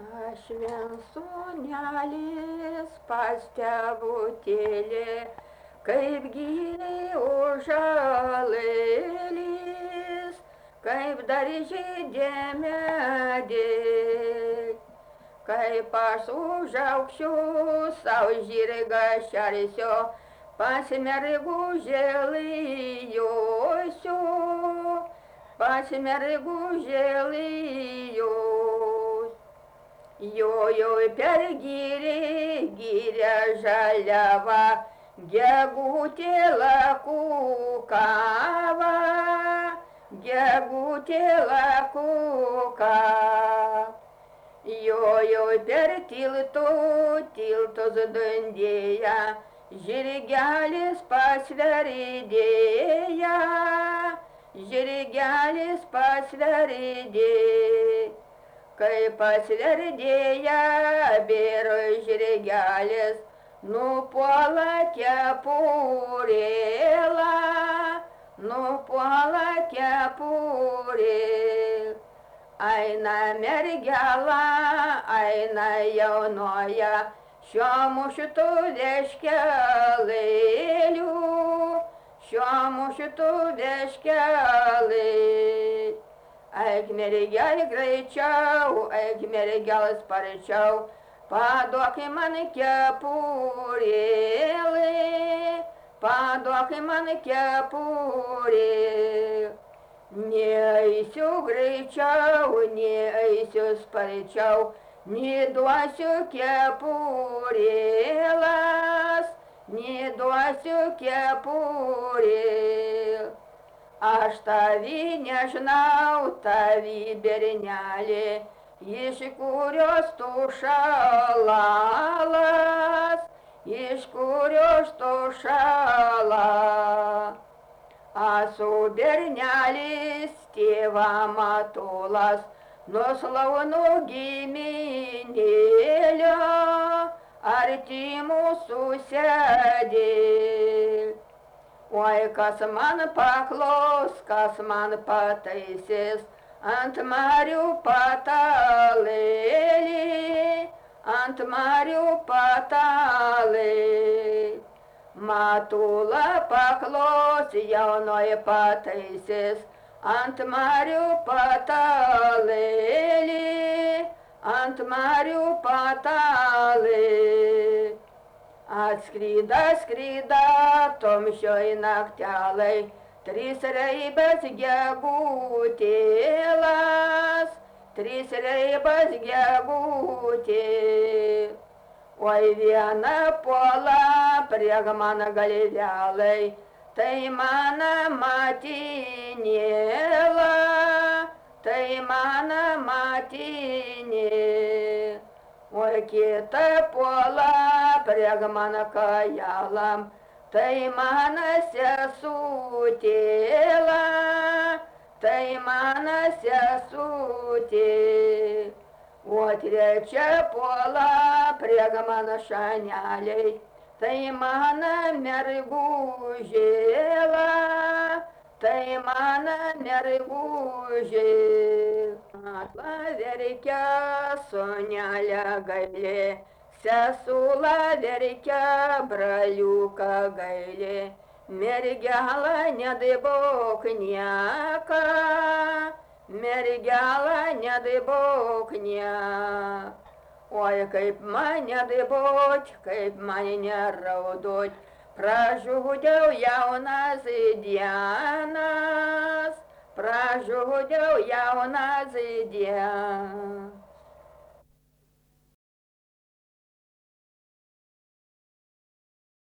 Aš vien sūnelis pas tėvutėlį, kaip giliai užalėlis, kaip dar žydė medžiai. Kaip aš užaugsiu, savo žirgą šersiu, pas mergužėlijosiu, pas mergužėlijos. Jojo per gyrę žaliavą, gegutė lakukava, gegutė lakuka. Jojo per tiltus dundėja, žirgelis pasveridėja, žirgelis pasveridėja. Kai pasverdėja bėro žirgelis, nupuola kepurėla, nupuola kepurėla. Aina mergela, aina jaunoja, šiuo mušitu deškelėliu, šiuo mušitu deškelėliu. Eik mergelė greičiau, eik mergelė sparčiau, paduok man kepurėlį, paduok man kepurėlį. Neeisiu greičiau, neeisiu sparčiau, neduosiu kepurėlas, neduosiu kepurėlį. Aš tavi nežinau, tavi bernelė, iš kurios tu šalalas, iš kurios tu šalalas. Esu bernelis, tėva matulas, nuslaunu giminėlio, arti mūsų sėdė. Oi, kas man paklos, kas man pataisys, ant marių patalėlį, ant marių patalėlį. Matula paklos, jaunoji pataisys, ant marių patalėlį, ant marių patalėlį. Atskryda, skryda, tomšioj naktelai, trys reibas gegutėlas, trys reibas gegutė. Oi, viena puola prie mano galvelai, tai mano matinėla, tai mano matinė. Oi, kita puola prie mano kajalam, tai mano sesutėla, tai mano sesutė. O trečia puola prie mano šaneliai, tai mano mergužėla, tai mano mergužė. Atla verkia sūnelė gailė, sesula verkia braliuką gailė, mergelą nedaibok nieką, mergelą nedaibok nieką. Oi, kaip man nedaibot, kaip man neraudot, pražudžiau jaunas dienas, pražudžiau jaunas dienas.